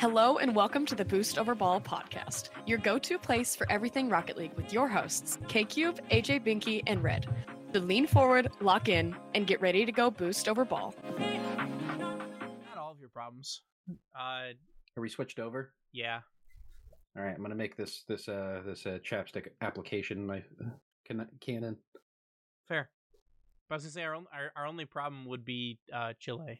Hello and welcome to the Boost Over Ball podcast, your go-to place for everything Rocket League with your hosts, K-Cube, AJ Binky, and Red. So lean forward, lock in, and get ready to go Boost Over Ball. Not all of your problems. Are we switched over? Yeah. All right, I'm gonna make this chapstick application my canon. Fair. But I was gonna say our only problem would be Chile.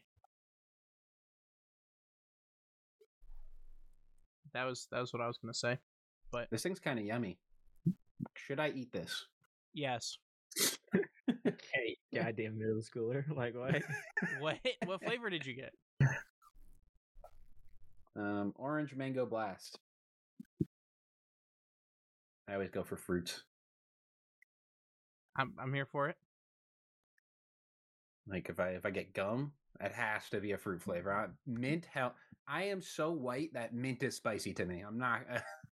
That was what I was gonna say. But this thing's kind of yummy. Should I eat this? Yes. Hey, goddamn middle schooler! Like what? What flavor did you get? Orange mango blast. I always go for fruits. I'm here for it. Like if I get gum, it has to be a fruit flavor. Mint, hell, I am so white that mint is spicy to me. I'm not.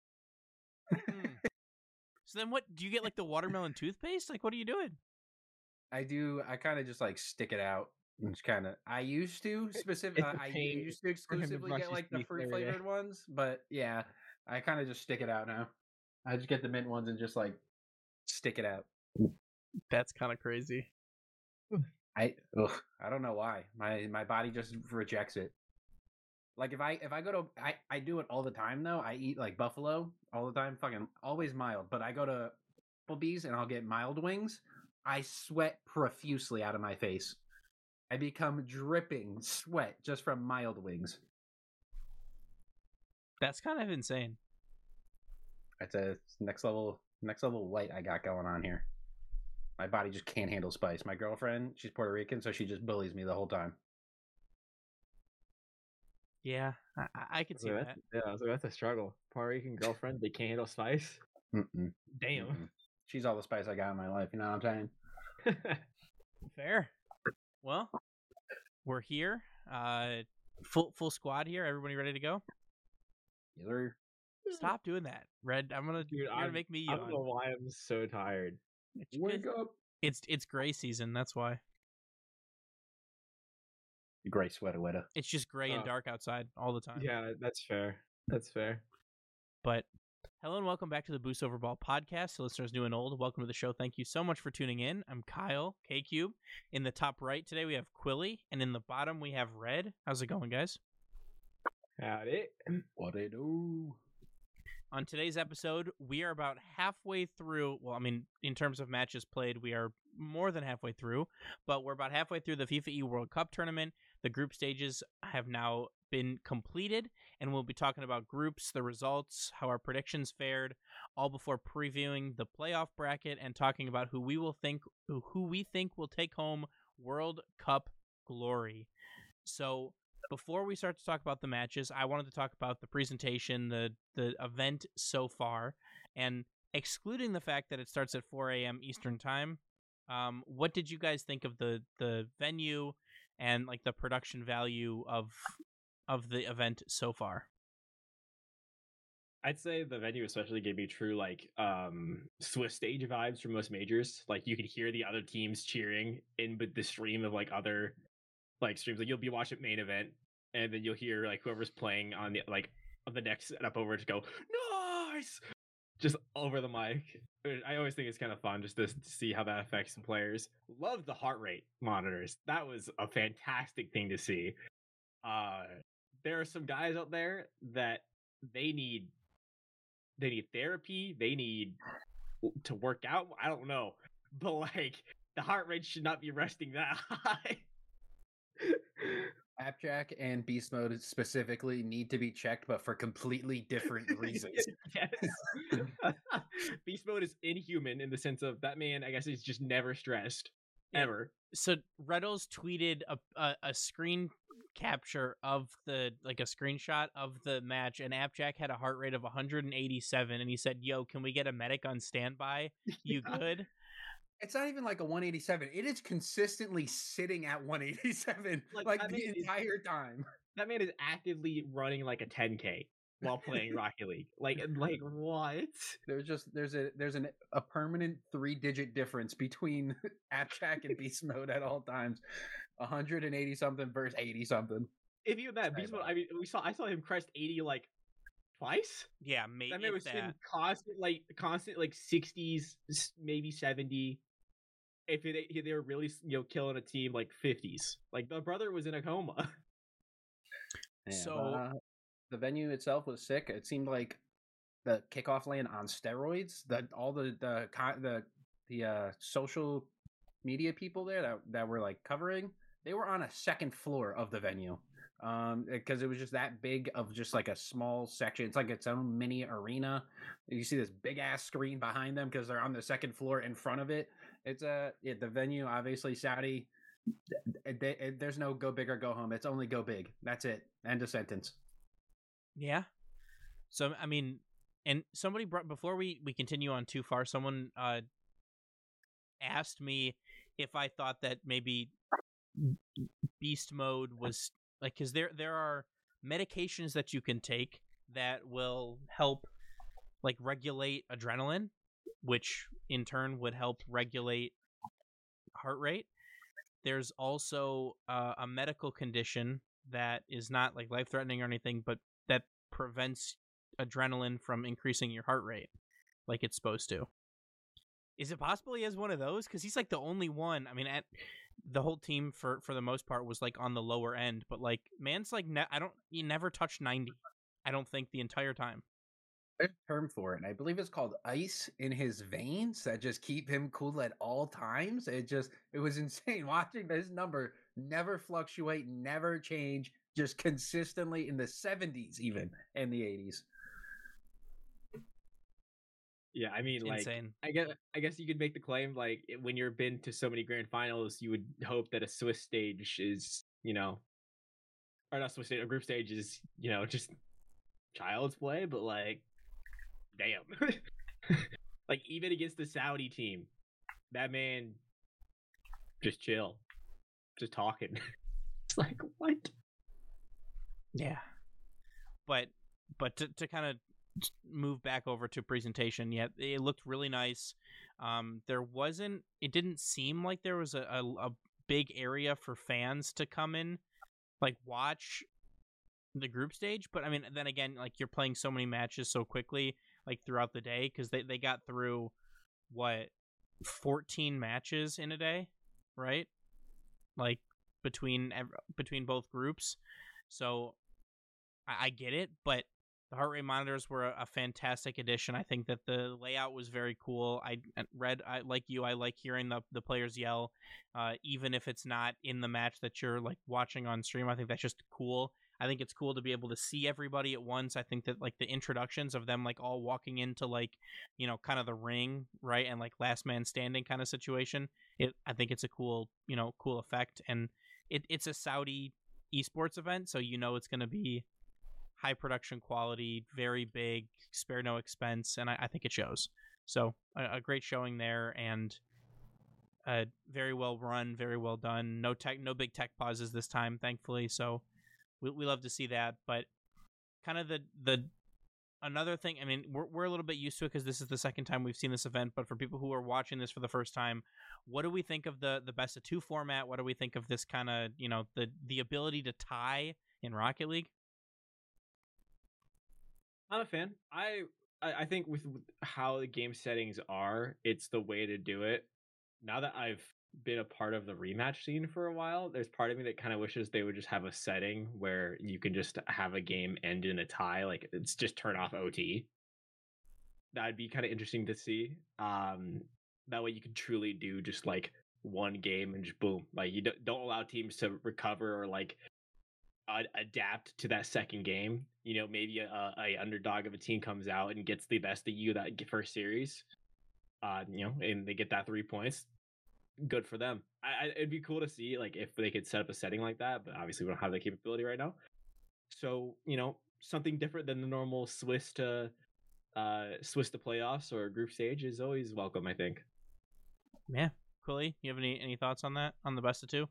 So then, what do you get? Like the watermelon toothpaste? Like what are you doing? I kind of just like stick it out. It's kind of. I used to exclusively get like the fruit flavored ones, but yeah, I kind of just stick it out now. I just get the mint ones and just like stick it out. That's kind of crazy. I don't know why. My body just rejects it. Like if I go to I do it all the time though. I eat like buffalo all the time, fucking always mild. But I go to Applebee's and I'll get mild wings. I sweat profusely out of my face. I become dripping sweat just from mild wings. That's kind of insane. It's a next level white I got going on here. My body just can't handle spice. My girlfriend, she's Puerto Rican, so she just bullies me the whole time. Yeah, I can see that. Yeah, so that's a struggle. Puerto Rican girlfriend, they can't handle spice. Mm-mm. Damn. Mm-mm. She's all the spice I got in my life. You know what I'm saying? Fair. Well, we're here. Full squad here. Everybody ready to go? Either. Stop doing that, Red. You're gonna make me yawn. I don't know why I'm so tired. Wake up. It's gray season. That's why. Gray sweater wetter. It's just gray and dark outside all the time. Yeah, that's fair. That's fair. But hello and welcome back to the Boost Over Ball podcast. To listeners new and old, welcome to the show. Thank you so much for tuning in. I'm Kyle, K-Cube. In the top right today, we have Quilly. And in the bottom, we have Red. How's it going, guys? Howdy. What they do? On today's episode, we are about halfway through. Well, I mean, in terms of matches played, we are more than halfway through. But we're about halfway through the FIFA E World Cup tournament. The group stages have now been completed, and we'll be talking about groups, the results, how our predictions fared, all before previewing the playoff bracket and talking about who we think will take home World Cup glory. So before we start to talk about the matches, I wanted to talk about the presentation, the event so far, and excluding the fact that it starts at 4 a.m. Eastern time. What did you guys think of the venue and like the production value of the event so far? I'd say the venue especially gave me true like Swiss stage vibes from most majors. Like you could hear the other teams cheering in the stream of like other like streams. Like you'll be watching main event and then you'll hear like whoever's playing on the like on the next setup over to go nice just over the mic. I always think it's kind of fun just to see how that affects the players. Love the heart rate monitors. That was a fantastic thing to see. There are some guys out there that they need therapy. They need to work out. I don't know, but like the heart rate should not be resting that high. Appjack and Beast Mode specifically need to be checked, but for completely different reasons. Yes. Beast Mode is inhuman in the sense of that man, I guess he's just never stressed. Ever. So Reddles tweeted a screen capture of a screenshot of the match, and Appjack had a heart rate of 187, and he said, "Yo, can we get a medic on standby? You good?" It's not even like a 187. It is consistently sitting at 187 like the entire time. That man is actively running like a 10K while playing Rocket League. Like what? There's a permanent 3-digit difference between Appjack and Beast Mode at all times. 180 something versus 80 something. if even that Say Beast Mode, about I mean, I saw him crest 80 like twice. Yeah, maybe That man was in constant like 60s, maybe 70. If they were really killing a team like 50s, like the brother was in a coma. Yeah, So the venue itself was sick. It seemed like the kickoff lane on steroids. That all the social media people there that were like covering, they were on a second floor of the venue, because it was just that big of just like a small section. It's like its own mini arena. You see this big ass screen behind them because they're on the second floor in front of it. It's the venue, obviously Saudi. There's no go big or go home. It's only go big. That's it. End of sentence. yeah. So I mean, and somebody brought before we continue on too far. Someone asked me if I thought that maybe beast mode was like, because there are medications that you can take that will help like regulate adrenaline, which in turn would help regulate heart rate. There's also a medical condition that is not like life threatening or anything, but that prevents adrenaline from increasing your heart rate like it's supposed to. Is it possible he has one of those? Because he's like the only one. I mean, the whole team for the most part was like on the lower end, but like man's like he never touched 90. I don't think the entire time. There's a term for it, and I believe it's called ice in his veins that just keep him cool at all times. It was insane watching this number never fluctuate, never change, just consistently in the 70s, even in the 80s. Yeah, I mean, like, insane. I guess you could make the claim, like, when you've been to so many grand finals, you would hope that a Swiss stage is, or not Swiss stage, a group stage is, just child's play, but like, damn. Like, even against the Saudi team, that man just chill, just talking. It's like, what? Yeah. But to kind of move back over to presentation, yeah, it looked really nice. It didn't seem like there was a big area for fans to come in, like watch the group stage. But I mean, then again, like you're playing so many matches so quickly, like throughout the day, because they got through 14 matches in a day, right? Like between both groups. So I get it, but the heart rate monitors were a fantastic addition. I think that the layout was very cool. I like hearing the players yell, even if it's not in the match that you're like watching on stream. I think that's just cool. I think it's cool to be able to see everybody at once. I think that like the introductions of them like all walking into like, kind of the ring, right, and like last man standing kind of situation. I think it's a cool effect, and it's a Saudi esports event, so it's going to be high production quality, very big, spare no expense, and I think it shows. So a great showing there, and very well run, very well done. No big tech pauses this time, thankfully. So we love to see that. But kind of the another thing, I mean, we're a little bit used to it because this is the second time we've seen this event. But for people who are watching this for the first time, what do we think of the best of two format? What do we think of this kind of the ability to tie in Rocket League? I'm a fan. I think with how the game settings are, it's the way to do it. Now that I've been a part of the rematch scene for a while, there's part of me that kind of wishes they would just have a setting where you can just have a game end in a tie, like it's just turn off OT. That'd be kind of interesting to see. That way you can truly do just like one game and just boom, like you don't allow teams to recover or like adapt to that second game. Maybe a underdog of a team comes out and gets the best of you that first series, and they get that 3 points. Good for them. It'd be cool to see like if they could set up a setting like that, but obviously we don't have that capability right now. So something different than the normal Swiss to playoffs or group stage is always welcome, I think. Yeah, Quilly, you have any thoughts on that, on the best of two?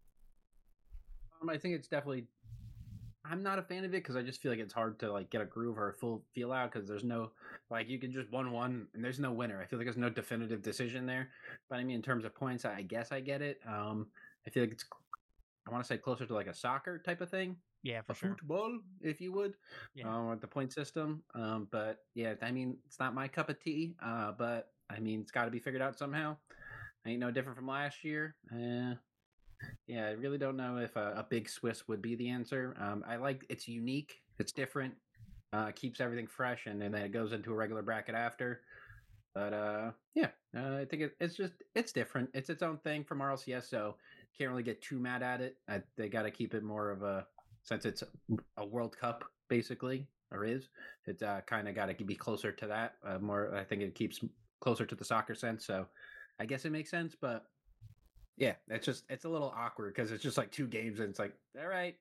I think it's definitely. I'm not a fan of it because I just feel like it's hard to like get a groove or a full feel out because there's no like you can just 1-1 and there's no winner. I feel like there's no definitive decision there. But I mean, in terms of points, I guess I get it. I feel like I want to say closer to like a soccer type of thing. Yeah, for a sure. football, if you would, Yeah. with the point system. But yeah, I mean, it's not my cup of tea. But I mean, it's got to be figured out somehow. Ain't no different from last year. Yeah, I really don't know if a big Swiss would be the answer. I like it's unique, it's different, keeps everything fresh, and then it goes into a regular bracket after. But yeah, I think it's different. It's its own thing from RLCS, so can't really get too mad at it. They got to keep it more of a since it's a World Cup basically, or is it's kind of got to be closer to that. More, I think it keeps closer to the soccer sense. So I guess it makes sense, but yeah, it's a little awkward because it's just like 2 games and it's like, all right,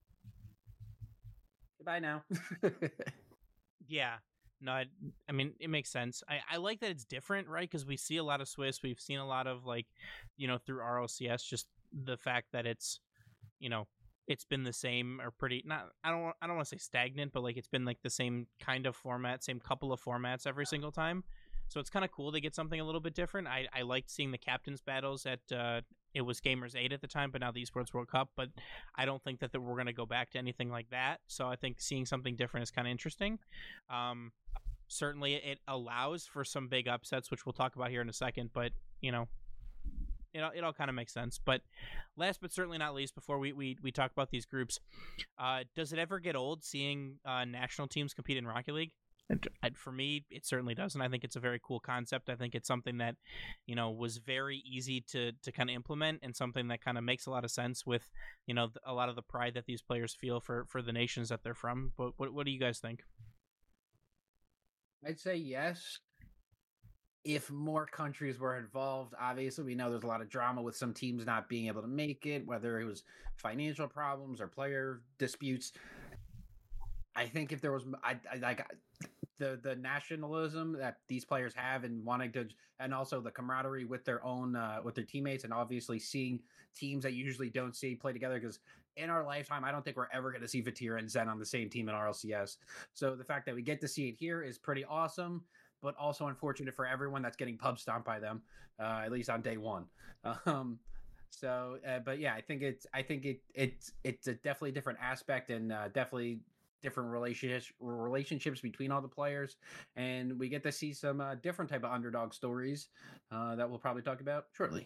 goodbye now. Yeah. No, I mean, it makes sense. I like that it's different, right? Because we see a lot of Swiss. We've seen a lot of, like, through RLCS, just the fact that it's, it's been the same or pretty, not, I don't want to say stagnant, but like it's been like the same kind of format, same couple of formats every single time. So it's kind of cool to get something a little bit different. I liked seeing the captains battles at, it was Gamers 8 at the time, but now the Esports World Cup. But I don't think that we're going to go back to anything like that. So I think seeing something different is kind of interesting. Certainly it allows for some big upsets, which we'll talk about here in a second, but it all kind of makes sense. But last but certainly not least, before we talk about these groups, does it ever get old seeing national teams compete in Rocket League? And for me, it certainly does, and I think it's a very cool concept. I think it's something that was very easy to kind of implement, and something that kind of makes a lot of sense with a lot of the pride that these players feel for the nations that they're from. But what do you guys think? I'd say yes. If more countries were involved, obviously we know there's a lot of drama with some teams not being able to make it, whether it was financial problems or player disputes. I think if there was, I like the nationalism that these players have and wanting to, and also the camaraderie with their own with their teammates, and obviously seeing teams that you usually don't see play together, because in our lifetime I don't think we're ever going to see Vatira and Zen on the same team in RLCS. So the fact that we get to see it here is pretty awesome, but also unfortunate for everyone that's getting pub stomped by them, at least on day one. But yeah, I think it's a definitely different aspect, and definitely different relationships between all the players, and we get to see some different type of underdog stories that we'll probably talk about shortly.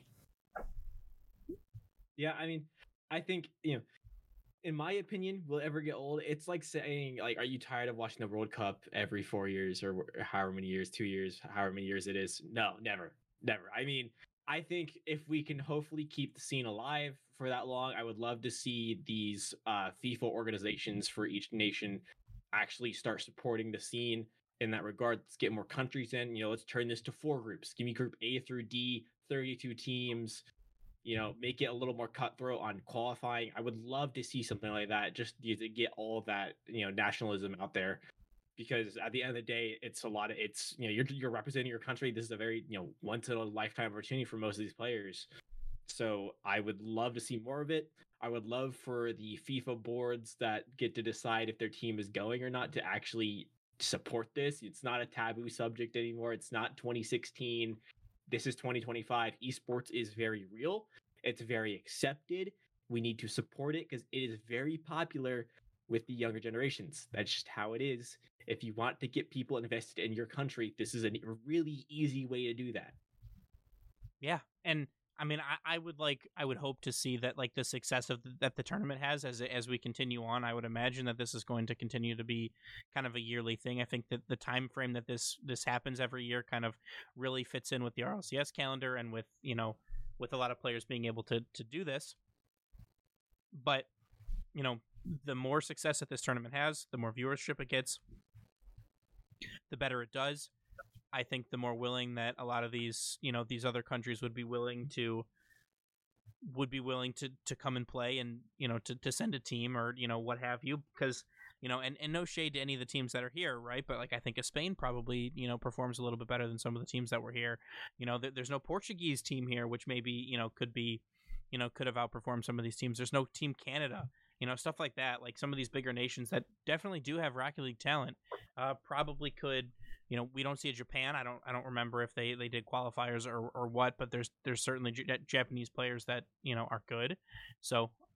Yeah, I mean, I think in my opinion, will it ever get old? It's like saying, like, are you tired of watching the World Cup every 4 years or however many years, 2 years, however many years it is? No, never. I mean, I think if we can hopefully keep the scene alive for that long, I would love to see these FIFA organizations for each nation actually start supporting the scene in that regard. Let's get more countries in. Let's turn this to 4 groups. Give me Group A through D, 32 teams. Make it a little more cutthroat on qualifying. I would love to see something like that, just to get all of that, nationalism out there. Because at the end of the day, it's you're representing your country. This is a very, once in a lifetime opportunity for most of these players. So I would love to see more of it. I would love for the FIFA boards that get to decide if their team is going or not to actually support this. It's not a taboo subject anymore. It's not 2016. This is 2025. Esports is very real. It's very accepted. We need to support it because it is very popular with the younger generations. That's just how it is. If you want to get people invested in your country, this is a really easy way to do that. Yeah, and I mean, I would hope to see that, like, the success that the tournament has as we continue on. I would imagine that this is going to continue to be kind of a yearly thing. I think that the time frame that this happens every year kind of really fits in with the RLCS calendar, and with with a lot of players being able to do this. But the more success that this tournament has, the more viewership it gets, the better it does. I think the more willing that a lot of these, these other countries would be willing to come and play, and, to send a team, or, what have you, because, and no shade to any of the teams that are here, right? But, like, I think Spain probably, performs a little bit better than some of the teams that were here. There's no Portuguese team here, which maybe, could have outperformed some of these teams. There's no Team Canada, stuff like that. Like, some of these bigger nations that definitely do have Rocket League talent, probably could. We don't see a Japan. I don't remember if they did qualifiers or what, but there's certainly Japanese players that are good. So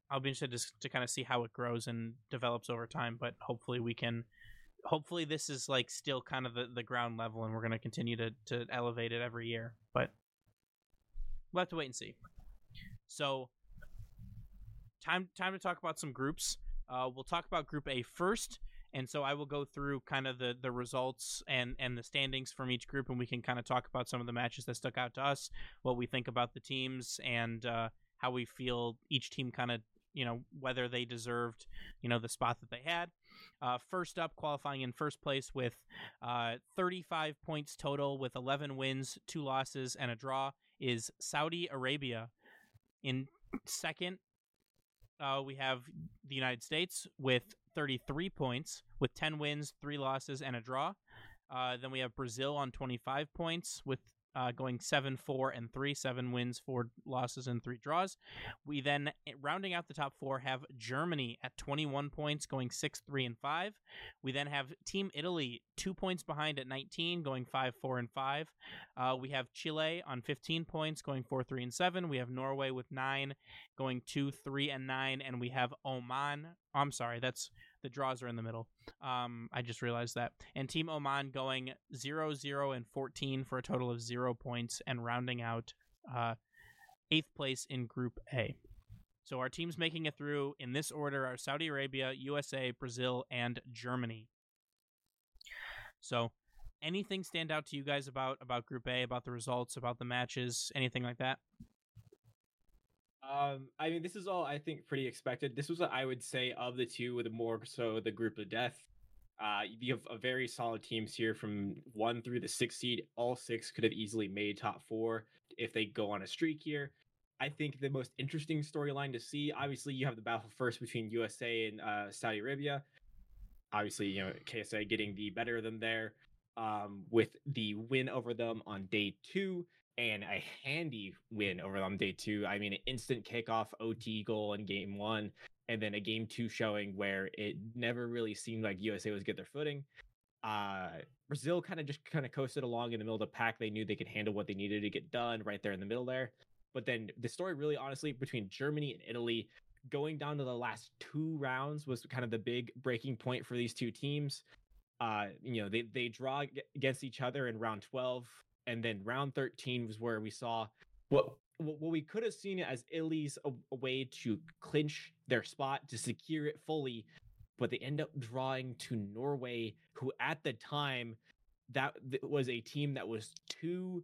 I'll be interested to kind of see how it grows and develops over time. But hopefully this is like still kind of the ground level, and we're going to continue to elevate it every year. But we'll have to wait and see. So time to talk about some groups. We'll talk about Group A first. And so I will go through kind of the results and the standings from each group, and we can kind of talk about some of the matches that stuck out to us, what we think about the teams, and how we feel each team kind of, whether they deserved, the spot that they had. First up, qualifying in first place with 35 points total with 11 wins, 2 losses, and a draw is Saudi Arabia. In second, we have the United States with 33 points with 10 wins, 3 losses, and a draw. Then we have Brazil on 25 points with going 7-4-3, 7 wins, 4 losses, and 3 draws. We then, rounding out the top 4, have Germany at 21 points, going 6-3-5. We then have Team Italy 2 points behind at 19, going 5-4-5. We have Chile on 15 points, going 4-3-7. We have Norway with 9, going 2-3-9, and we have Oman. I'm sorry, that's the draws are in the middle. I just realized that. And Team Oman going 0-0-14 for a total of 0 points and rounding out 8th place in Group A. So our teams making it through in this order are Saudi Arabia, USA, Brazil, and Germany. So anything stand out to you guys about Group A, about the results, about the matches, anything like that? I mean, this is all I think pretty expected. This was what I would say of the two, with more so the group of death. You have a very solid teams here from 1 through the 6th seed. All 6 could have easily made top 4 if they go on a streak here. I think the most interesting storyline to see, obviously, you have the battle first between USA and Saudi Arabia. Obviously, KSA getting the better of them there, with the win over them on day 2. And a handy win over them day 2. I mean, an instant kickoff OT goal in game 1, and then a game 2 showing where it never really seemed like USA was get their footing. Brazil kind of coasted along in the middle of the pack. They knew they could handle what they needed to get done right there in the middle there. But then the story really, honestly, between Germany and Italy, going down to the last 2 rounds was kind of the big breaking point for these two teams. They draw against each other in round 12. And then round 13 was where we saw what we could have seen as Italy's a way to clinch their spot, to secure it fully, but they end up drawing to Norway, who at the time that was a team that was 2-2-9,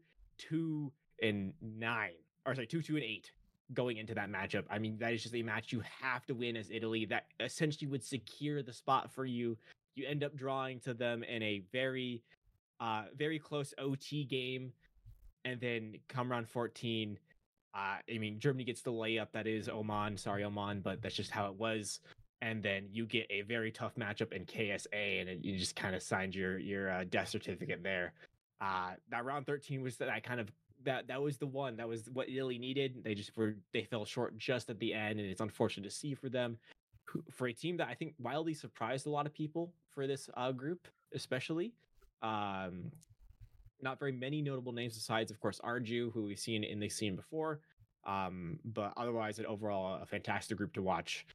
or sorry, 2-2-8 going into that matchup. I mean, that is just a match you have to win as Italy. That essentially would secure the spot for you. You end up drawing to them in a very close OT game, and then come round 14, Germany gets the layup. That is Oman, but that's just how it was. And then you get a very tough matchup in KSA, and you just kind of signed your death certificate there. That round 13 was that was the one that was what Italy needed. They fell short just at the end, and it's unfortunate to see for them, for a team that I think wildly surprised a lot of people for this group, especially. Not very many notable names besides, of course, Arju, who we've seen in the scene before. But otherwise, overall a fantastic group to watch.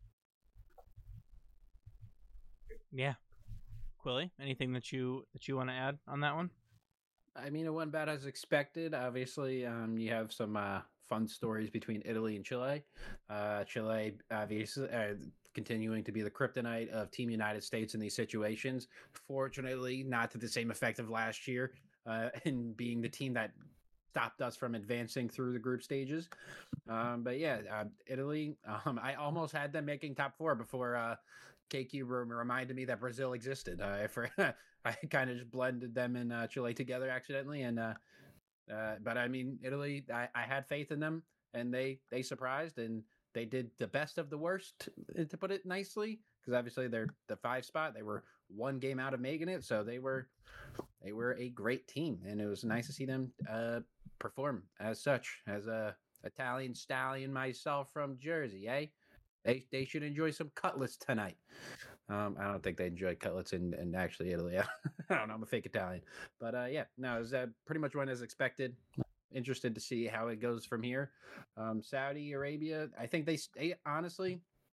Yeah. Quilly, anything that you want to add on that one? I mean, it went about as expected. Obviously, you have some fun stories between Italy and Chile. Chile, obviously, continuing to be the kryptonite of Team United States in these situations. Fortunately, not to the same effect of last year, in being the team that stopped us from advancing through the group stages. But yeah, Italy, I almost had them making top 4 before KQ reminded me that Brazil existed. I kind of just blended them and Chile together accidentally. And but I mean, Italy, I had faith in them, and they surprised, and they did the best of the worst, to put it nicely, because obviously they're the 5 spot. They were 1 game out of making it, so they were a great team, and it was nice to see them perform as such. As a Italian stallion myself from Jersey, eh? They should enjoy some cutlets tonight. I don't think they enjoy cutlets in actually Italy. I don't know. I'm a fake Italian, but yeah, no, it was pretty much went as expected. Interested to see how it goes from here. Saudi Arabia, I think they honestly,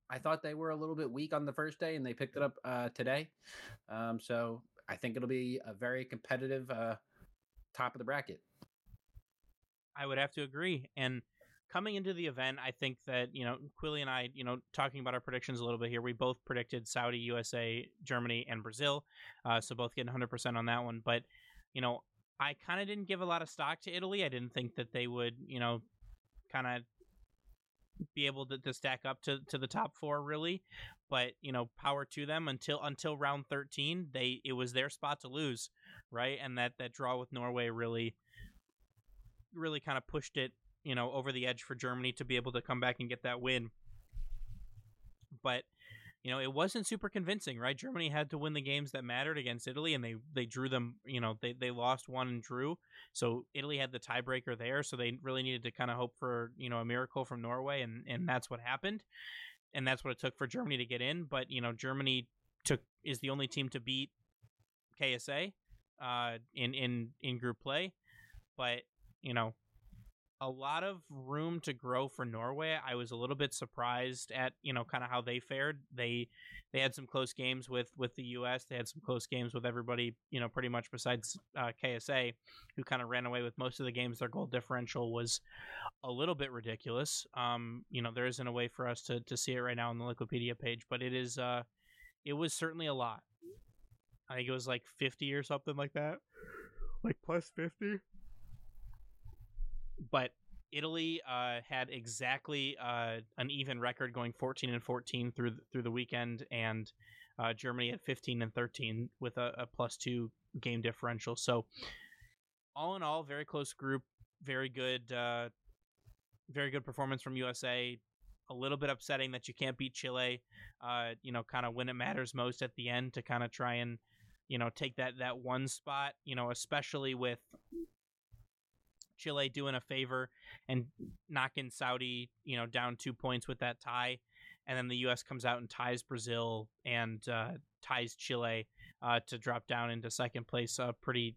I thought they were a little bit weak on the first day, and they picked it up today. So I think it'll be a very competitive top of the bracket. I would have to agree. And coming into the event, I think that, Quilly and I, talking about our predictions a little bit here, we both predicted Saudi, USA, Germany, and Brazil. So both getting 100% on that one. But, I kind of didn't give a lot of stock to Italy. I didn't think that they would, kind of be able to stack up to the top four, really. But, power to them until round 13. It was their spot to lose, right? And that draw with Norway really kind of pushed it, over the edge for Germany to be able to come back and get that win. But, it wasn't super convincing, right? Germany had to win the games that mattered against Italy, and they drew them, they lost one and drew. So Italy had the tiebreaker there, so they really needed to kind of hope for, a miracle from Norway, and that's what happened. And that's what it took for Germany to get in. But, Germany is the only team to beat KSA in group play. But, a lot of room to grow for Norway. I was a little bit surprised at, kind of how they fared. They had some close games with the US. They had some close games with everybody, pretty much besides KSA, who kind of ran away with most of the games. Their goal differential was a little bit ridiculous. There isn't a way for us to see it right now on the Liquipedia page, but it was certainly a lot. I think it was like 50 or something like that. Like plus 50. But Italy had exactly an even record, going 14-14 through the weekend, and Germany at 15-13 with a +2 game differential. So all in all, very close group, very good performance from USA. A little bit upsetting that you can't beat Chile, kind of when it matters most at the end, to kind of try and take that one spot, especially with Chile doing a favor and knocking Saudi, down 2 points with that tie. And then the U.S. comes out and ties Brazil and ties Chile to drop down into second place pretty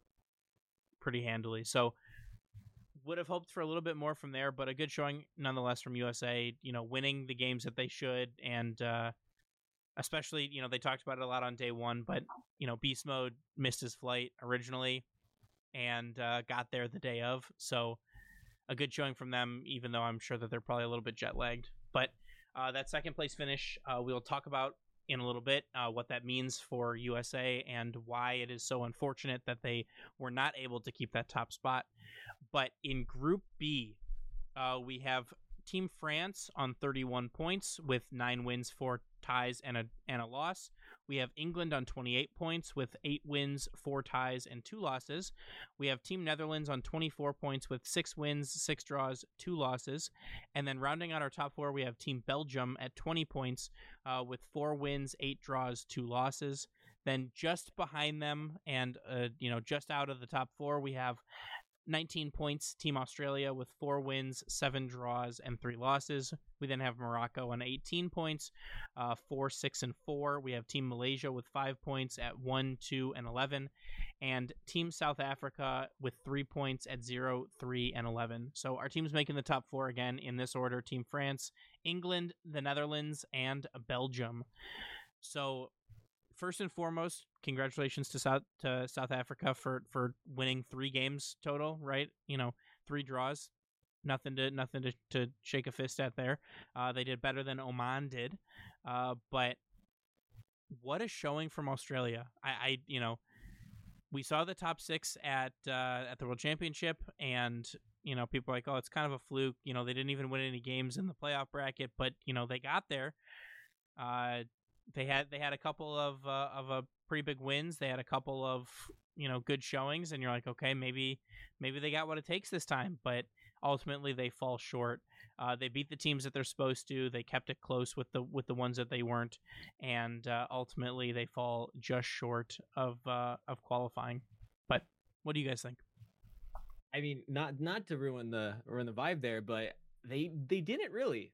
handily. So would have hoped for a little bit more from there, but a good showing nonetheless from USA, winning the games that they should. And especially, they talked about it a lot on day one, but, Beast Mode missed his flight originally and got there the day of. So a good showing from them, even though I'm sure that they're probably a little bit jet lagged. But that second place finish, we'll talk about in a little bit what that means for USA and why it is so unfortunate that they were not able to keep that top spot. But in Group B, we have Team France on 31 points with 9 wins, 4 ties, and a loss. We have England on 28 points with 8 wins, 4 ties, and 2 losses. We have Team Netherlands on 24 points with 6 wins, 6 draws, 2 losses. And then rounding out our top 4, we have Team Belgium at 20 points with 4 wins, 8 draws, 2 losses. Then just behind them and just out of the top 4, we have 19 points, Team Australia with 4 wins, 7 draws, and 3 losses. We then have Morocco on 18 points, 4, 6, and 4. We have Team Malaysia with 5 points at 1, 2, and 11. And Team South Africa with 3 points at 0, 3, and 11. So our teams making the top 4 again in this order: Team France, England, the Netherlands, and Belgium. So first and foremost, congratulations to South Africa for winning 3 games total, right? 3 draws, nothing to shake a fist at there. They did better than Oman did, but what a showing from Australia! We saw the top 6 at the World Championship, and people are like, oh, it's kind of a fluke. They didn't even win any games in the playoff bracket, but they got there. They had a couple of pretty big wins. They had a couple of good showings, and you're like, okay, maybe they got what it takes this time. But ultimately, they fall short. They beat the teams that they're supposed to. They kept it close with the ones that they weren't, and ultimately they fall just short of qualifying. But what do you guys think? I mean, not to ruin the vibe there, but they didn't really.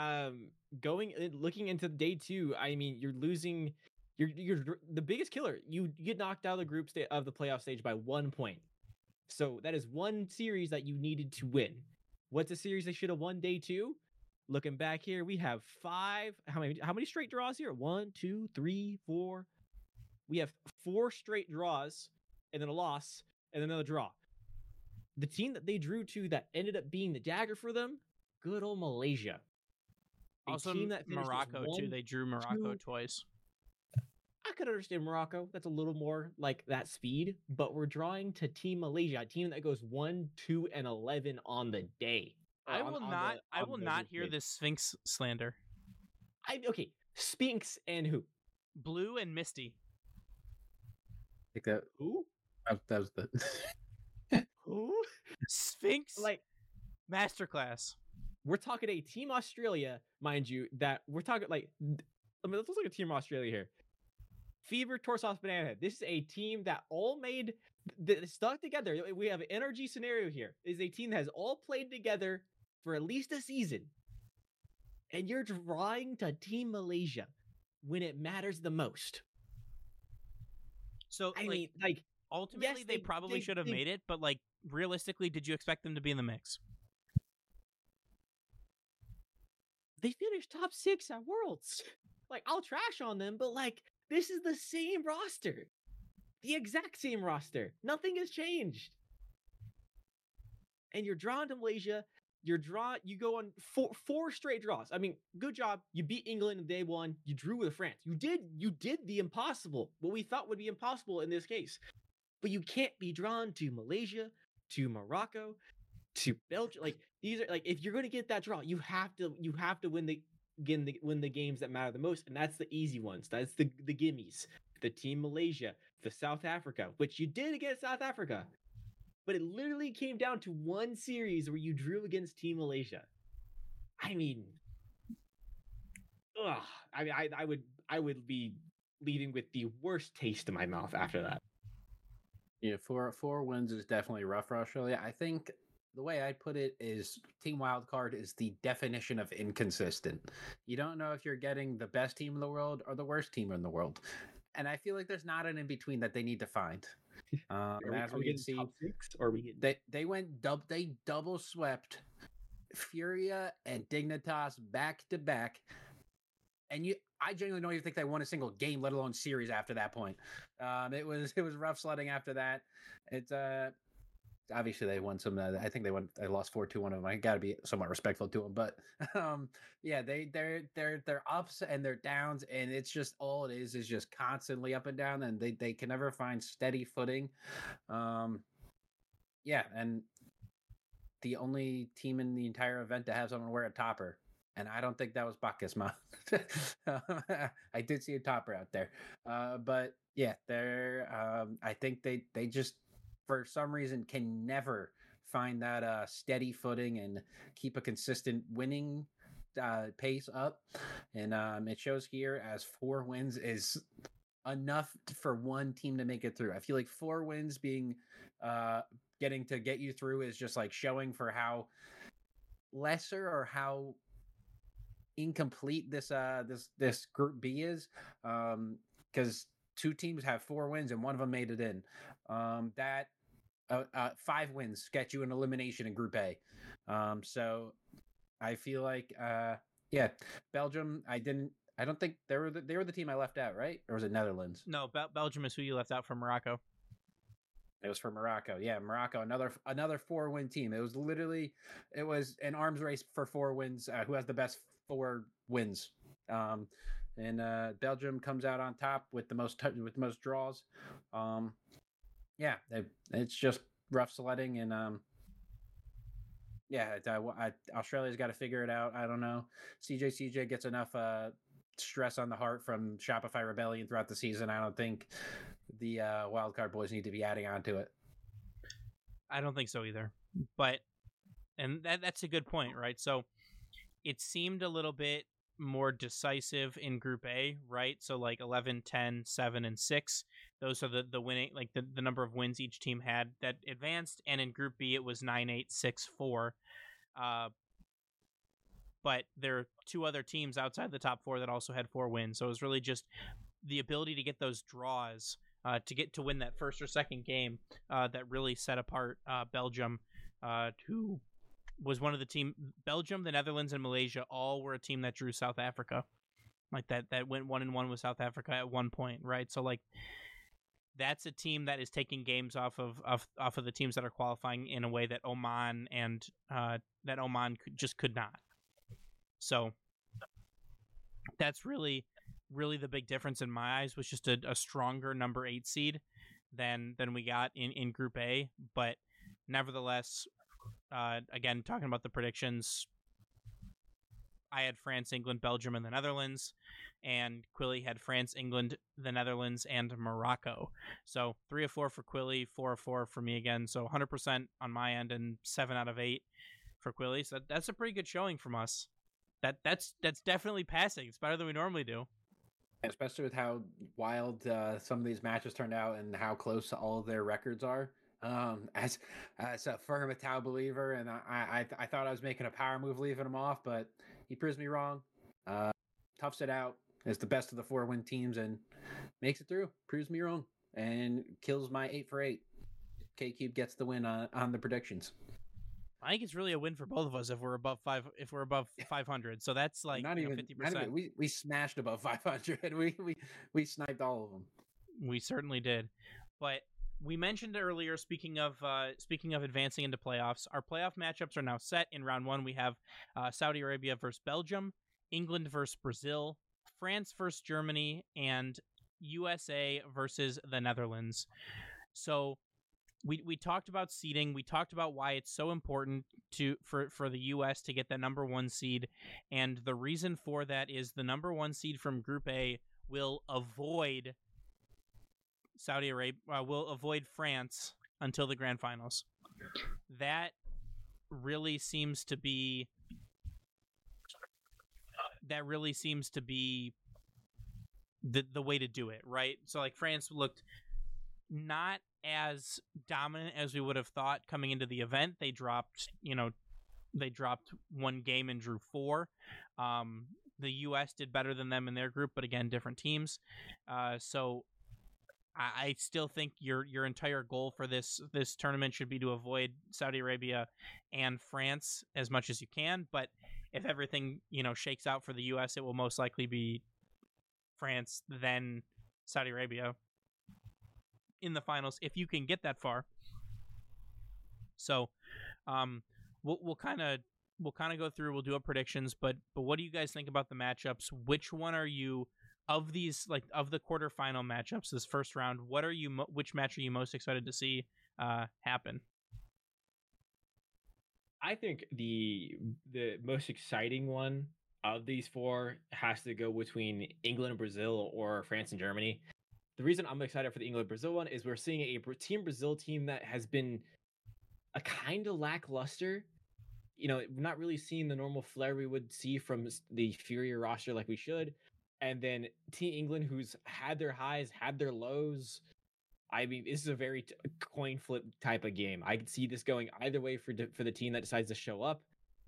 Looking into day 2, I mean, you're losing. You're the biggest killer. You get knocked out of the group stage of the playoff stage by 1 point. So that is one series that you needed to win. What's a series they should have won day 2? Looking back here, we have 5. How many straight draws here? 1, 2, 3, 4. We have 4 straight draws, and then a loss, and then another draw. The team that they drew to that ended up being the dagger for them, good old Malaysia. Also, Morocco too. They drew Morocco twice. I could understand Morocco. That's a little more like that speed, but we're drawing to Team Malaysia, a team that goes 1, 2, and 11 on the day. I will not hear this Sphinx slander. Okay, Sphinx and who? Blue and Misty. Like that. Who? That was the. Who? Sphinx. Like masterclass. We're talking a Team Australia, mind you. That we're talking like. I mean, let's look at Team Australia here. Fever, Torsos, Banana Head. This is a team that all made stuck together. We have an NRG scenario here. It is a team that has all played together for at least a season, and you're drawing to Team Malaysia when it matters the most. So I mean, like ultimately, yes, they probably should have made it, but like realistically, did you expect them to be in the mix? They finished top 6 at Worlds. Like, I'll trash on them, but like, this is the same roster. The exact same roster. Nothing has changed. And you're drawn to Malaysia. You go on four straight draws. I mean, good job. You beat England in day 1. You drew with France. You did the impossible. What we thought would be impossible in this case. But you can't be drawn to Malaysia, to Morocco, to Belgium. Like, these are like, if you're going to get that draw, you have to win the games that matter the most, and that's the easy ones. That's the gimmies. The Team Malaysia, the South Africa, which you did against South Africa, but it literally came down to one series where you drew against Team Malaysia. I mean, I would be leaving with the worst taste in my mouth after that. Yeah, 4 wins is definitely rough for Australia. I think the way I put it is Team Wildcard is the definition of inconsistent. You don't know if you're getting the best team in the world or the worst team in the world. And I feel like there's not an in-between that they need to find. As we can see, top 6, or we get... they double swept Furia and Dignitas back to back. And I genuinely don't even think they won a single game, let alone series after that point. It was rough sledding after that. It's obviously they won some. I think they lost 4-2 one of them. I got to be somewhat respectful to them, but yeah, they're ups and they're downs, and it's just all it is just constantly up and down, and they can never find steady footing. Yeah, and the only team in the entire event to have someone wear a topper. And I don't think that was Bakasma. I did see a topper out there. But yeah, I think they just, for some reason, can never find that steady footing and keep a consistent winning pace up. And it shows here as 4 wins is enough for one team to make it through. I feel like 4 wins being getting to get you through is just like showing for how lesser or how incomplete this group B is, because 2 teams have 4 wins and one of them made it in. 5 wins get you an elimination in Group A. So I feel like yeah, Belgium. I don't think they were the team I left out, right? Or was it Netherlands? No, Belgium is who you left out from Morocco. It was for Morocco. Yeah, Morocco, another 4-win team. It was an arms race for 4 wins. Who has the best 4 wins? And Belgium comes out on top with the most draws. Yeah, it's just rough sledding, and yeah, Australia's got to figure it out. I don't know. CJ gets enough stress on the heart from Shopify Rebellion throughout the season. I don't think the wildcard boys need to be adding on to it. I don't think so either. But, and that's a good point, right? So it seemed a little bit more decisive in Group A, right? So like 11, 10, 7, and 6. Those are the winning, like the number of wins each team had that advanced. And in Group B, it was 9, 8, 6, 4. But there are 2 other teams outside the top 4 that also had 4 wins. So it was really just the ability to get those draws, to win that first or second game, that really set apart Belgium, who was one of the team. Belgium, the Netherlands, and Malaysia all were a team that drew South Africa, like that went 1-1 with South Africa at one point, right? So like that's a team that is taking games off of the teams that are qualifying in a way that Oman and just could not. So that's really the big difference in my eyes, was just a stronger number 8 seed than we got in Group A. But nevertheless, again, talking about the predictions, I had France, England, Belgium, and the Netherlands, and Quilly had France, England, the Netherlands, and Morocco. So 3 of 4 for Quilly, 4 of 4 for me again. So 100% on my end, and 7 out of 8 for Quilly. So that's a pretty good showing from us. That's definitely passing. It's better than we normally do. Especially with how wild some of these matches turned out and how close all of their records are. As a firm Mattel believer, and I thought I was making a power move leaving him off, but he proves me wrong. Toughs it out as the best of the 4 win teams and makes it through. Proves me wrong and kills my 8 for 8. K-Cube gets the win on the predictions. I think it's really a win for both of us if we're above 500. So that's like not even 50%. We smashed above 500. We sniped all of them. We certainly did. But we mentioned earlier, speaking of advancing into playoffs, our playoff matchups are now set. In round 1, we have Saudi Arabia versus Belgium, England versus Brazil, France versus Germany, and USA versus the Netherlands. So we talked about seeding. We talked about why it's so important for the U.S. to get that number 1 seed, and the reason for that is the number 1 seed from Group A will avoid Saudi Arabia, will avoid France until the grand finals. That really seems to be the way to do it, right? So like France looked not as dominant as we would have thought coming into the event. They dropped 1 game and drew 4. The U.S. did better than them in their group, but again, different teams. So I still think your entire goal for this tournament should be to avoid Saudi Arabia and France as much as you can. But if everything shakes out for the U.S., it will most likely be France, then Saudi Arabia in the finals, if you can get that far. So we'll kind of go through. We'll do our predictions, but what do you guys think about the matchups? Which one are you, of these, like of the quarterfinal matchups, this first round, which match are you most excited to see happen? I think the most exciting one of these 4 has to go between England and Brazil, or France and Germany. The reason I'm excited for the England-Brazil one is we're seeing a Team Brazil team that has been a kind of lackluster. We're not really seeing the normal flair we would see from the Fury roster like we should. And then Team England, who's had their highs, had their lows. I mean, this is a very coin flip type of game. I could see this going either way for the team that decides to show up.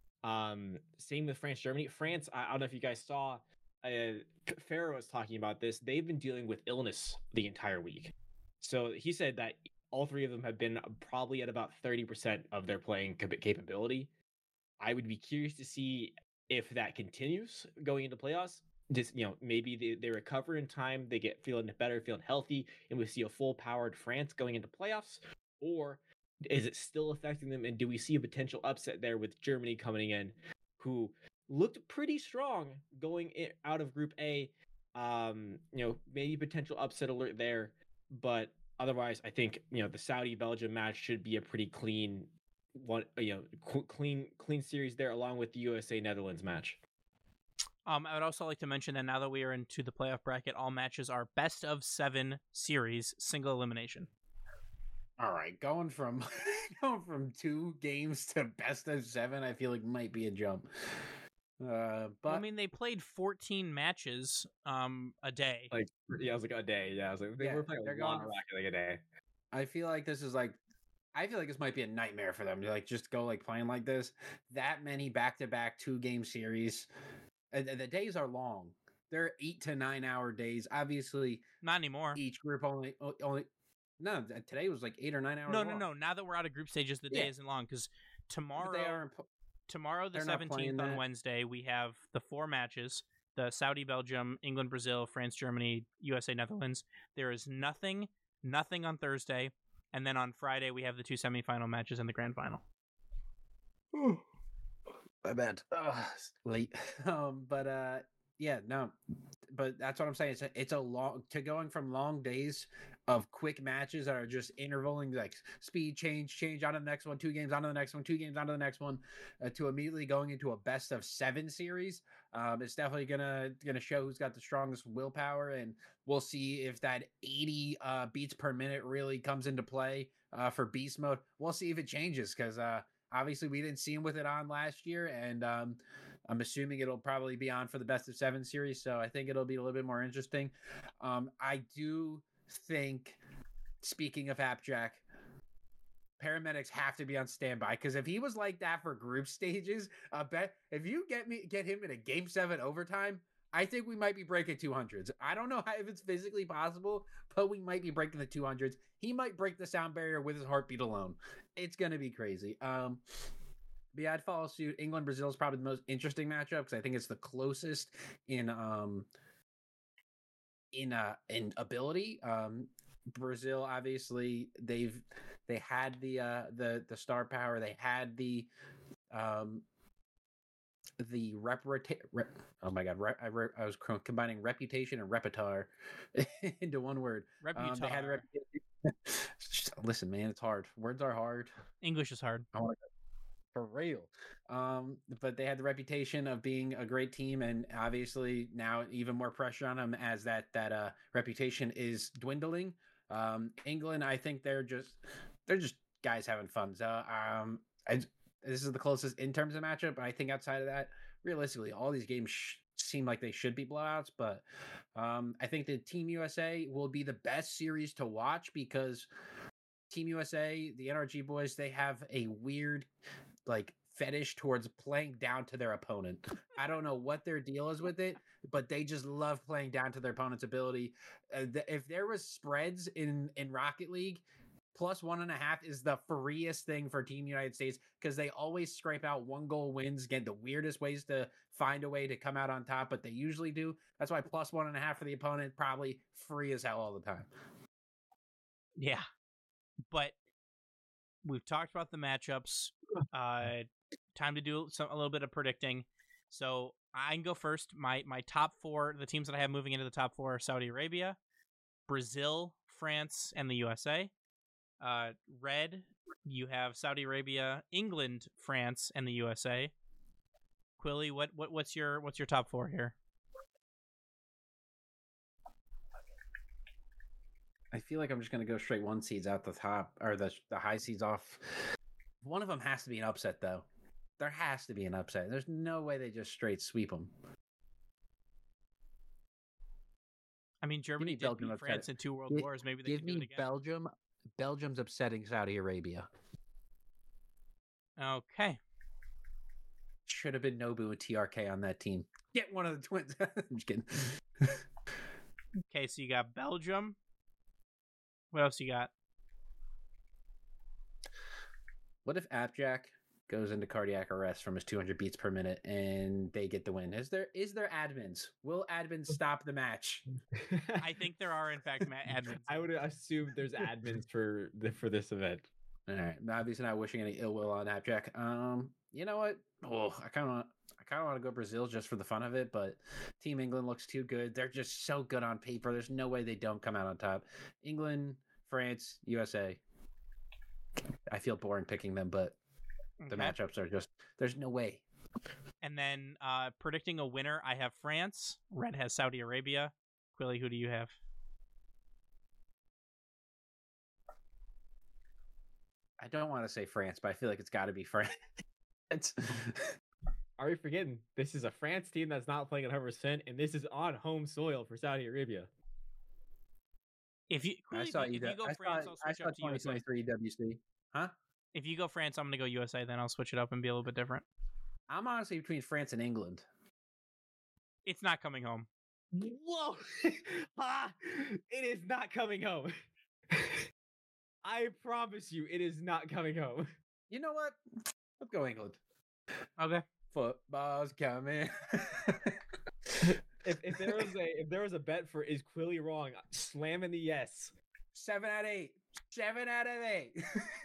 Same with France, Germany. France, I don't know if you guys saw, Pharaoh was talking about this. They've been dealing with illness the entire week. So he said that all 3 of them have been probably at about 30% of their playing capability. I would be curious to see if that continues going into playoffs. Just, maybe they recover in time, they get feeling better, feeling healthy, and we see a full-powered France going into playoffs. Or is it still affecting them, and do we see a potential upset there with Germany coming in, who looked pretty strong going out of Group A? Maybe potential upset alert there, but otherwise, I think the Saudi-Belgium match should be a pretty clean one. Clean series there, along with the USA-Netherlands match. I would also like to mention that now that we are into the playoff bracket, all matches are best of 7 series, single elimination. All right, going from 2 games to best of 7, I feel like might be a jump. But I mean, they played 14 matches a day. I was like a day. Yeah, I was like they were playing a lot of Rocket League a day. I feel like this might be a nightmare for them to just go playing like this. That many back-to-back 2-game series. The days are long. They're 8 to 9 hour days. Obviously, not anymore. Each group only. No, today was 8 or 9 hours. No. Now that we're out of group stages, the day isn't long because tomorrow tomorrow, the They're not playing 17th on that. Wednesday, we have the 4 matches: the Saudi, Belgium, England, Brazil, France, Germany, USA, Netherlands. There is nothing on Thursday, and then on Friday we have the 2 semifinal matches and the grand final. My bad. It's late. Yeah, no. But that's what I'm saying. It's a long to going from long days of quick matches that are just intervaling, like speed change on to the next one, 2 games on to the next one, 2 games on to the next one, to immediately going into a best of 7 series. It's definitely gonna show who's got the strongest willpower, and we'll see if that 80 beats per minute really comes into play for beast mode. We'll see if it changes, because obviously we didn't see him with it on last year, and I'm assuming it'll probably be on for the best of 7 series, so I think it'll be a little bit more interesting. I do think, speaking of Appjack, paramedics have to be on standby, because if he was like that for group stages, I bet if you get him in a game 7 overtime, I think we might be breaking 200s. I don't know if it's physically possible, but we might be breaking the 200s. He might break the sound barrier with his heartbeat alone. It's gonna be crazy. But yeah, I'd follow suit. England Brazil is probably the most interesting matchup, because I think it's the closest in ability. Brazil, obviously, they had the star power. They had the oh my god, I was combining reputation and repertoire into one word. Reputar. They had the reputation. Listen, man, it's hard. Words are hard. English is hard. For real. But they had the reputation of being a great team, and obviously now even more pressure on them as that reputation is dwindling. England, I think they're just guys having fun. So this is the closest in terms of matchup. I think outside of that, realistically, all these games seem like they should be blowouts. But I think the Team USA will be the best series to watch, because Team USA, the NRG boys, they have a weird fetish towards playing down to their opponent. I don't know what their deal is with it, but they just love playing down to their opponent's ability. If there was spreads in Rocket League, +1.5 is the freest thing for Team United States, because they always scrape out 1-goal wins, get the weirdest ways to find a way to come out on top, but they usually do. That's why +1.5 for the opponent, probably free as hell all the time. Yeah, but we've talked about the matchups. Time to do a little bit of predicting. So I can go first. My top 4, the teams that I have moving into the top 4 are Saudi Arabia, Brazil, France, and the USA. Red, you have Saudi Arabia, England, France, and the USA. Quilly, what's your top 4 here? I feel like I'm just going to go straight 1 seeds out the top, or the high seeds off. One of them has to be an upset, though. There has to be an upset. There's no way they just straight sweep them. I mean, Germany did beat France in 2 world wars. Maybe they can do it again. Belgium. Belgium's upsetting Saudi Arabia. Okay. Should have been Nobu and TRK on that team. Get one of the twins. I'm just kidding. Okay, so you got Belgium. What else you got? What if Appjack goes into cardiac arrest from his 200 beats per minute and they get the win? Is there admins? Will admins stop the match? I think there are, in fact, admins. I would assume there's admins for this event. All right. Obviously not wishing any ill will on Appjack. You know what? Oh, I kind of want to go Brazil just for the fun of it, but Team England looks too good. They're just so good on paper. There's no way they don't come out on top. England, France, USA. I feel boring picking them, but the matchups are just, there's no way. And then predicting a winner, I have France. Red has Saudi Arabia. Quilly, who do you have? I don't want to say France, but I feel like it's got to be France. Are we forgetting? This is a France team that's not playing at 100%, and this is on home soil for Saudi Arabia. If you go France, I'll switch up to 2023 WC. Huh? If you go France, I'm going to go USA, then I'll switch it up and be a little bit different. I'm honestly between France and England. It's not coming home. Whoa! It is not coming home. I promise you, it is not coming home. You know what? Let's go England. Okay. Football's coming. If there was a bet for is Quilly wrong, slamming the yes. 7 out of 8. 7 out of 8.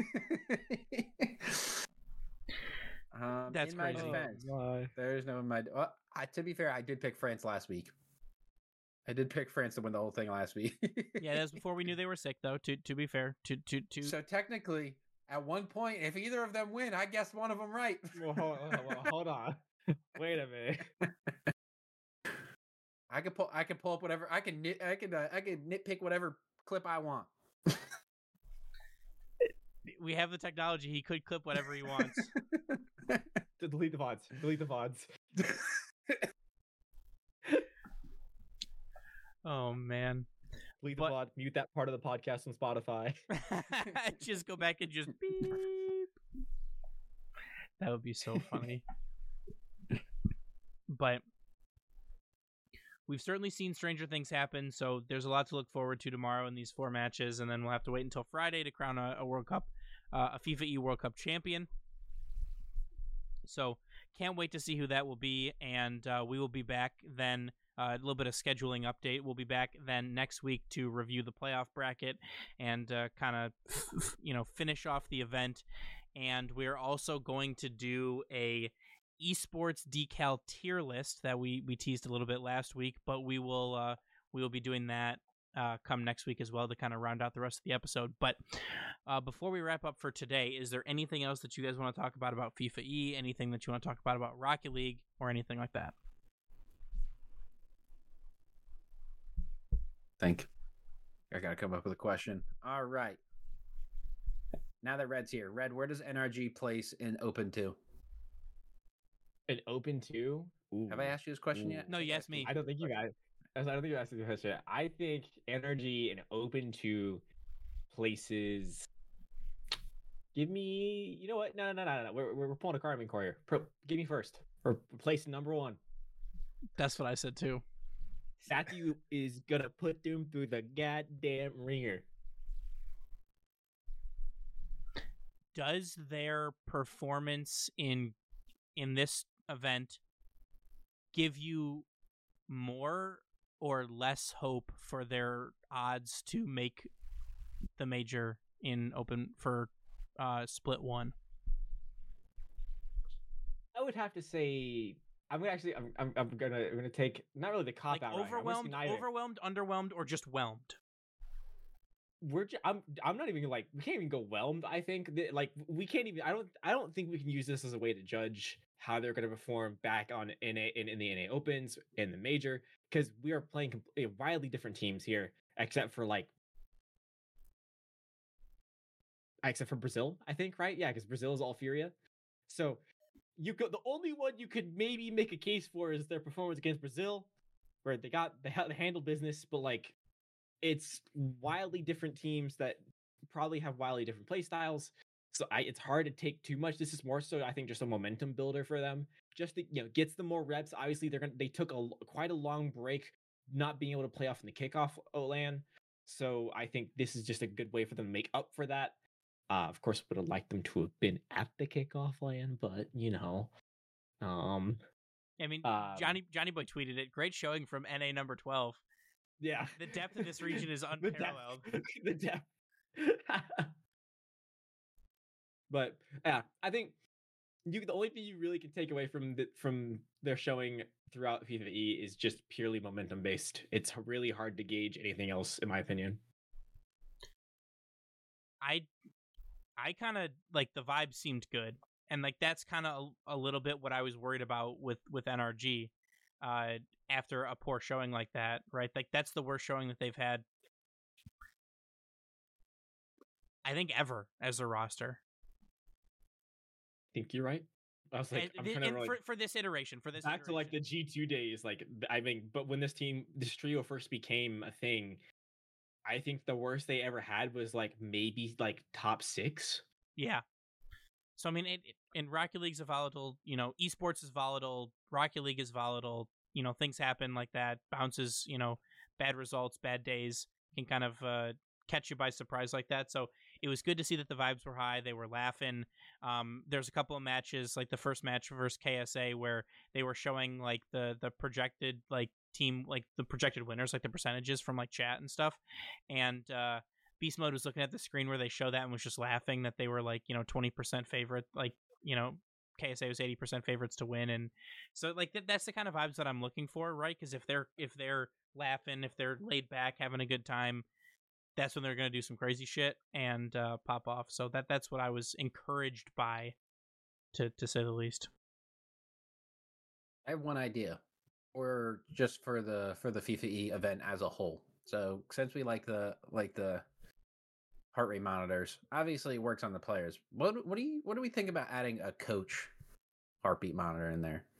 That's in my crazy. defense, my. there's no in my. Well, to be fair, I did pick France last week. I did pick France to win the whole thing last week. Yeah, that's before we knew they were sick, though. To be fair, to So technically, at one point, if either of them win, I guessed one of them right. Well, hold on. Wait a minute. I could pull up whatever I can nitpick whatever clip I want. we have the technology. He could clip whatever he wants. Delete the VODs. Delete the VODs. Oh man. Delete the VOD. Mute that part of the podcast on Spotify. Just go back and just beep. That would be so funny. But we've certainly seen stranger things happen, so there's a lot to look forward to tomorrow in these 4 matches, and then we'll have to wait until Friday to crown a World Cup, a FIFA E World Cup champion. So can't wait to see who that will be, and we will be back then. A little bit of scheduling update. We'll be back then next week to review the playoff bracket and kind of, finish off the event. And we're also going to do a esports decal tier list that we teased a little bit last week, but we will be doing that come next week as well to kind of round out the rest of the episode. But before we wrap up for today, is there anything else that you guys want to talk about FIFA E? Anything that you want to talk about Rocket League or anything like that? I gotta come up with a question. All right. Now that Red's here, Red, where does NRG place in Open 2? An Open 2? Have I asked you this question yet? No, you asked me. I don't think you guys. I don't think you asked the question. I think NRG and Open 2 places. Give me. You know what? No. We're pulling a Carmen core here. Give me first. Or place number 1. That's what I said too. Satu is gonna put them through the goddamn ringer. Does their performance in this event give you more or less hope for their odds to make the major in Open for Split 1? I would have to say I'm gonna take not really the cop out. Overwhelmed, underwhelmed, or just whelmed. I'm not even we can't even go whelmed. I think that, we can't even. I don't think we can use this as a way to judge how they're going to perform back on in the NA Opens in the major, because we are playing wildly different teams here, except for Brazil, I think, right? Yeah, because Brazil is all Furia. So the only one you could maybe make a case for is their performance against Brazil, where they handled business, but it's wildly different teams that probably have wildly different play styles. So it's hard to take too much. This is more so, I think, just a momentum builder for them. Just to, gets them more reps. Obviously, they took quite a long break, not being able to play off in the kickoff LAN. So I think this is just a good way for them to make up for that. Of course, would have liked them to have been at the kickoff LAN, but I mean, Johnny Boy tweeted it. Great showing from NA number 12. Yeah, the depth of this region is unparalleled. The depth. But yeah, I think the only thing you really can take away from their showing throughout FIFA E is just purely momentum based. It's really hard to gauge anything else, in my opinion. I kind of the vibe seemed good, and that's kind of a little bit what I was worried about with NRG. After a poor showing like that, right? That's the worst showing that they've had, I think, ever as a roster. I think you're right. I was like, for this iteration, back to the G2 days. But when this trio first became a thing, I think the worst they ever had was maybe top 6. Yeah. So I mean, in Rocket League's a volatile. Esports is volatile. Rocket League is volatile. Things happen like that. Bounces. Bad results, bad days can kind of catch you by surprise like that. So it was good to see that the vibes were high. They were laughing. There's a couple of matches, like the first match versus KSA, where they were showing like the projected like team, like the projected winners, like the percentages from like chat and stuff. And Beast Mode was looking at the screen where they show that and was just laughing that they were like, 20% favorite, like, KSA was 80% favorites to win. And so like that's the kind of vibes that I'm looking for, right? Because if they're laughing, if they're laid back, having a good time, that's when they're going to do some crazy shit and pop off. So that's what I was encouraged by, to say the least. I have one idea, or just for the FIFA E event as a whole. So since we like the heart rate monitors, obviously it works on the players. What do we think about adding a coach heartbeat monitor in there?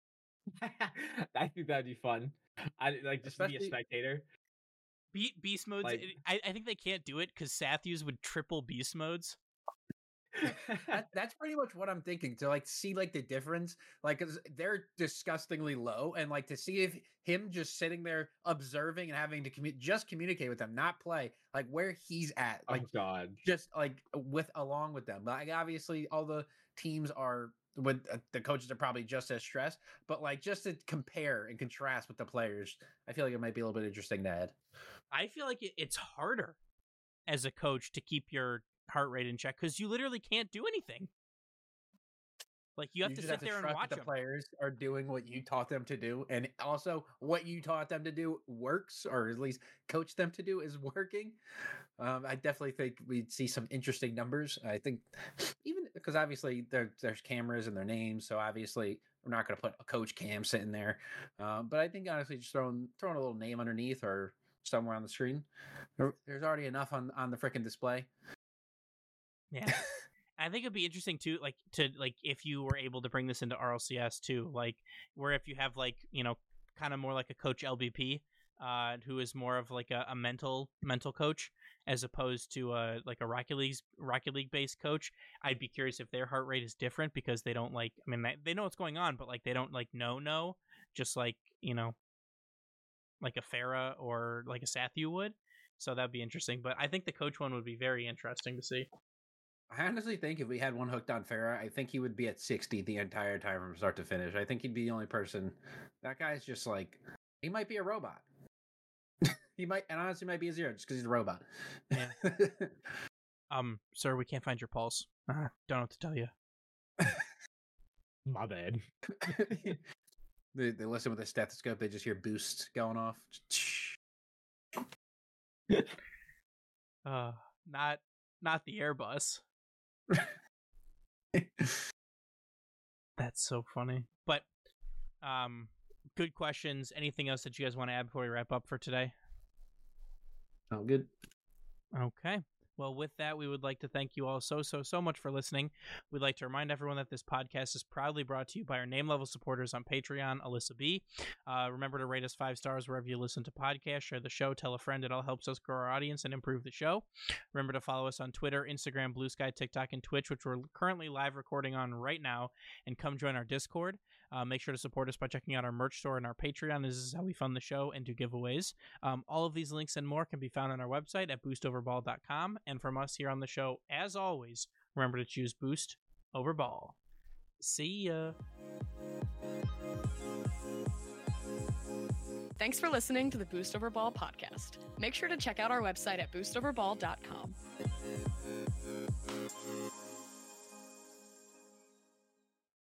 I think that'd be fun. I like just to be a spectator. Beast modes. Like, I think they can't do it because Sathius would triple beast modes. That's pretty much what I'm thinking, to like see like the difference, like 'cause they're disgustingly low, and like to see if him just sitting there observing and having to communicate with them, not play, like where he's at, like oh god, just like along with them. Like obviously all the teams are with the coaches are probably just as stressed, but like just to compare and contrast with the players, I feel like it might be a little bit interesting to add. I feel like it's harder as a coach to keep your heart rate in check because you literally can't do anything. Like you have to sit there and watch the them. Players are doing what you taught them to do, and also what you taught them to do works, or at least coach them to do is working. I definitely think we'd see some interesting numbers. I think even because obviously there's cameras and their names, so obviously we're not going to put a coach cam sitting there. But I think honestly, just throwing a little name underneath or somewhere on the screen, there's already enough on the freaking display. Yeah. I think it'd be interesting too, like if you were able to bring this into RLCS too, like where if you have like, kind of more like a coach LBP, who is more of like a mental coach as opposed to like a Rocket League based coach. I'd be curious if their heart rate is different because they don't like, I mean, they know what's going on, but like they don't like know, just like, like a Farah or like a Sathu would. So that'd be interesting. But I think the coach one would be very interesting to see. I honestly think if we had one hooked on Farah, I think he would be at 60 the entire time from start to finish. I think he'd be the only person. That guy's just like, he might be a robot. He might, and honestly might be a zero just because he's a robot. Yeah. Sir, we can't find your pulse. Don't know what to tell you. My bad. They listen with a stethoscope. They just hear boosts going off. Not the Airbus. That's so funny. But good questions. Anything else that you guys want to add before we wrap up for today? Oh, good. Okay. Well, with that, we would like to thank you all so much for listening. We'd like to remind everyone that this podcast is proudly brought to you by our name-level supporters on Patreon, Alyssa B. Remember to rate us 5 stars wherever you listen to podcasts, share the show, tell a friend. It all helps us grow our audience and improve the show. Remember to follow us on Twitter, Instagram, Blue Sky, TikTok, and Twitch, which we're currently live recording on right now, and come join our Discord. Make sure to support us by checking out our merch store and our Patreon. This is how we fund the show and do giveaways. All of these links and more can be found on our website at boostoverball.com. And from us here on the show, as always, remember to choose Boost over Ball. See ya. Thanks for listening to the Boost Over Ball podcast. Make sure to check out our website at boostoverball.com.